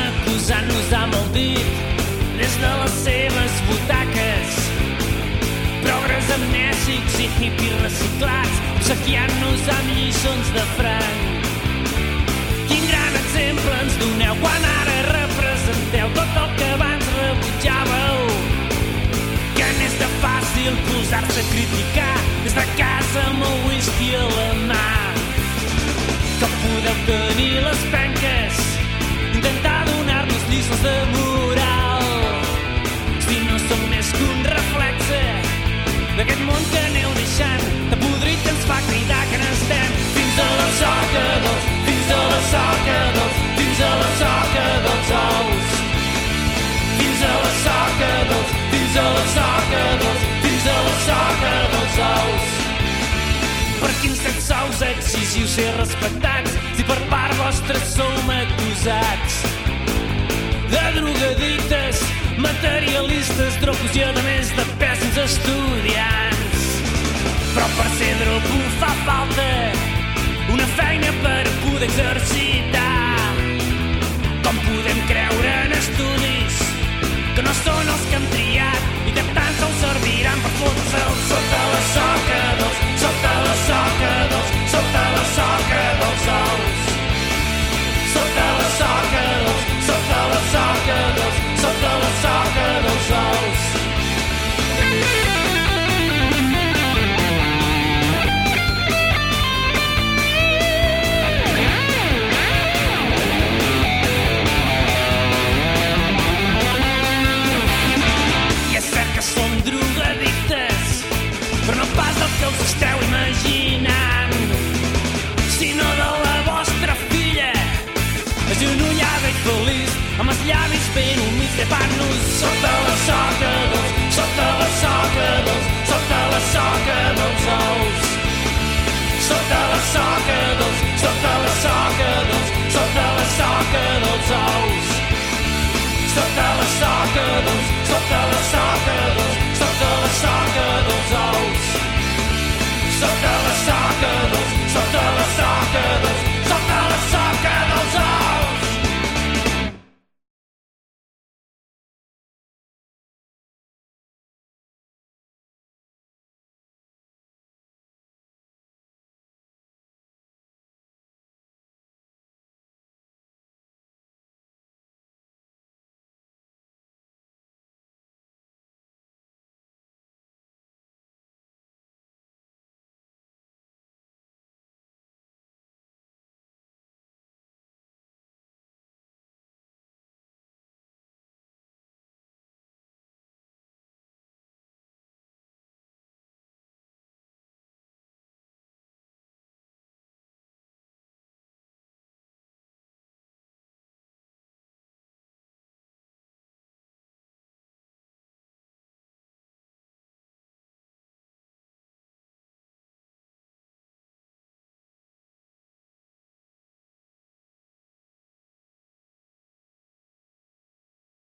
acusant-nos amb el dit des de les seves butaques. Progres amnèsics i hippies reciclats, obsequiant-nos amb lliçons de franc. Quin gran exemple ens doneu quan ara representeu tot el que abans rebutjàveu. Que n'és de fàcil posar-se a criticar des de casa amb el whisky a la mà. Que podeu tenir les penques, intentar donar-nos lliçons de moral. Si no som més que un reflexe d'aquest món que aneu deixant, de podrit que ens fa cridar que n'estem fins a la soca dels, fins a la soca dels, fins a la soca dels ous. Fins a la soca dels, fins a la soca dels, fins a la soca dels ous. Per quins drets sous exigiu ser respectats si per part vostra som acusats de drogadictes, materialistes, drogos i a més de pèssims estudiants? Però per ser drogo fa falta una feina per poder exercitar. Com podem creure en estudis que no són els que hem triat i que tant sols serviran per fotre'ls sota la soca dels, sota la soca dels, sota la soca dels ous. Sota la soca dels, sota la soca dels, sota la soca dels ous. I és cert que som drogadictes, però no pas el que us esteu imaginant, sinó de la vostra filla, agenollada i feliç, amb els llavis ben humits, llepant-nos sota la soca dels, sota la soca dels, sota la soca dels ous. Sota la soca dels, sota la soca dels, sota la soca dels ous. Sota la soca dels, sota la